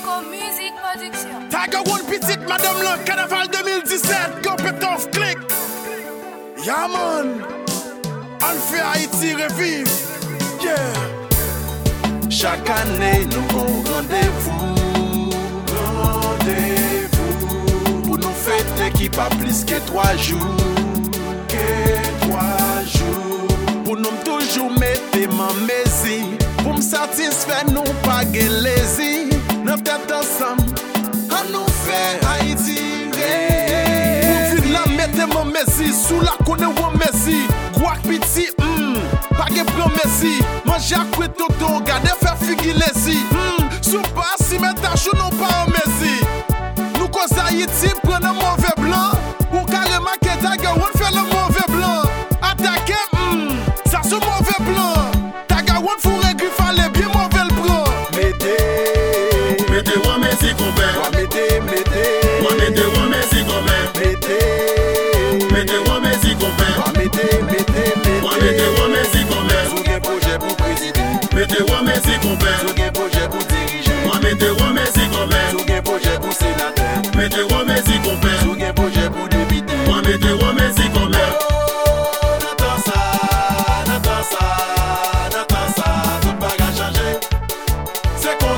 Echo Music Production. Tiger One petite Madame Lan, Carnaval 2017, go pet off click. Yeah man, on fait Haïti revive. Yeah. Chaque année nous avons rendez-vous pour nous fêter qui pas plus que 3 jours. Pour nous toujours mettre ma messie, pour me satisfaire nous pas lazy. Nous têtes ensemble, à nous faire Haïti. Pour venir la mettre ma messie, sous la connaît ou messie. Guac petit, pas de promessi. Manger à quoi toto, regarder faire figuer lazy. Sous pas si mettre à chou non pas en messie. Nous cause Haïti, prenez un mauvais blanc. Ou carrément que Tiger One fait le mauvais blanc. Attaquer, ça c'est mauvais blanc. Tiger One faut régler, fallait bien mauvais le blanc. Mettez wa messi compère. Mettez wa messi compère. Mettez wa messi compère. Mettez wa messi compère. Sougain projet pour président. Mettez wa messi compère. Sougain projet pour dirigeant. Mettez wa messi compère. Sougain projet pour sénateur. Mettez wa messi compère. Sougain projet pour député. Mettez wa messi compère. Tout bagage changé. C'est comme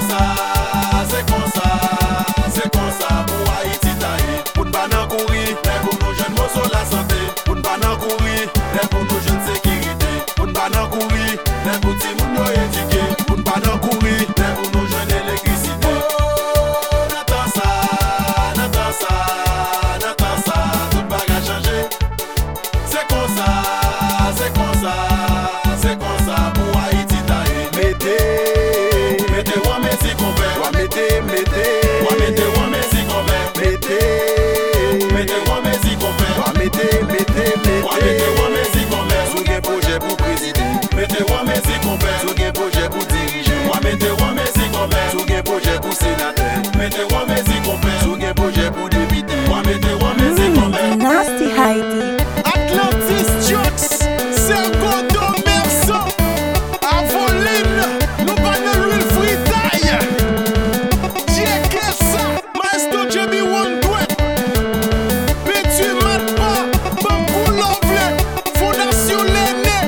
ça pour Haïti taille. Pour ne pas n'en courir, mais pour nos jeunes mots sur la santé. Pour ne pas n'en courir, mais pour nos jeunes sécurité. Pour ne pas n'en courir, mais pour tout le monde éduqué. Pour ne pas n'en courir, mais pour nos jeunes électricité. N'attends ça, tout bagage changé. C'est comme ça pour Haïti taille. Mettez wa messi compère. Mettez wa messi compère. Mettez wa messi compère. Mettez wa messi compère. Sougain projet pour président. Mettez wa messi compère. Sougain projet pour dirigeant. Mettez wa messi compère. Sougain projet pour sénateur. Mettez wa messi compère. Sougain projet pour député. Mettez wa messi compère. Nasty Haiti. Atlantis Jokes, c'est un condom merçant. Avoline, nous prenons l'huile fritaille. Checkez ça, Maestro Jamie One Douet. Petit Matpa, Bambou Lovely, Fondation Lenné.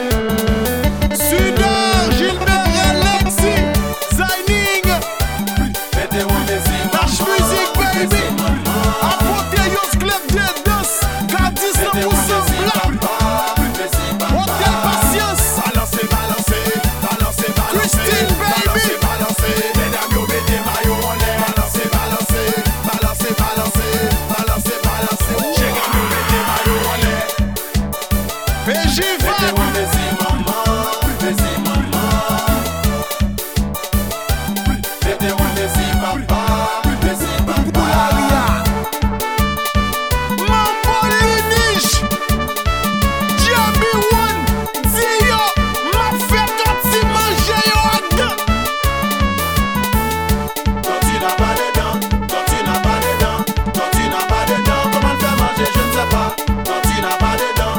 Sudor, Gilbert Alexis, Zaining. Mettez wa messi Dash Music Baby. Apothéose Club de danse, Gardis 100% blanc. Hôtel Patience. Christine Baby. Mesdames yo mettez maillot en l'air. Chérie yo mettez maillot en l'air. PJ Mettez wa messi maman. Mettez wa messi papa. Mambo Liniche. Jamie One. Dio. Ma fête quand tu manges yo à deux. Quand tu n'as pas de dents, comment le faire manger, je ne sais pas. Quand tu n'as pas de dents,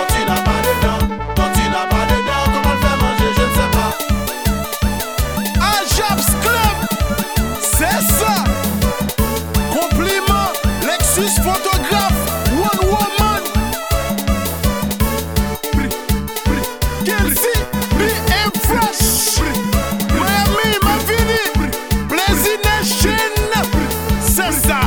comment le faire manger, je ne sais pas. Ajax Club. C'est ça. Compliment. Lexus photographe. One woman. Kelsey. Me and Fresh. Miami, Mavini. Blazy Nation. C'est ça.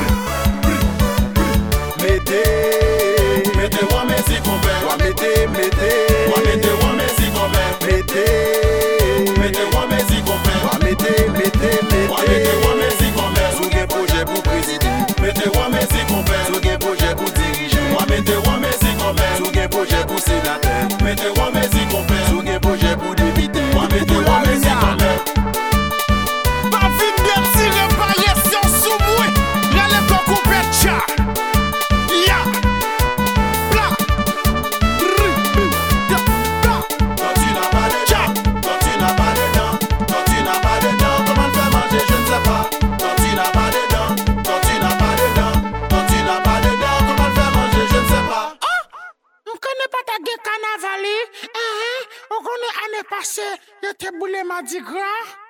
Mettez wa messi compère. Mettez wa messi compère. Mettez wa messi compère. Mettez wa messi compère. Sougain projet pour président. Mettez wa messi compère. Sougain projet pour dirigeant. Mettez wa messi compère. Sougain projet pour sénateur. Mettez wa messi compère. Sougain projet pour député. Mettez wa messi compère. Pas vite bien tiré par gestion sous moi. Y'allez qu'on coupe le chat. Ya. Bla. Quand tu n'as pas de dents, comment le faire manger, je ne sais pas. Quand tu n'as pas de dents, comment le faire manger, je ne sais pas. On connaît pas ta gueule carnaval. On connaît année passée, il était boulé Mardi Gras.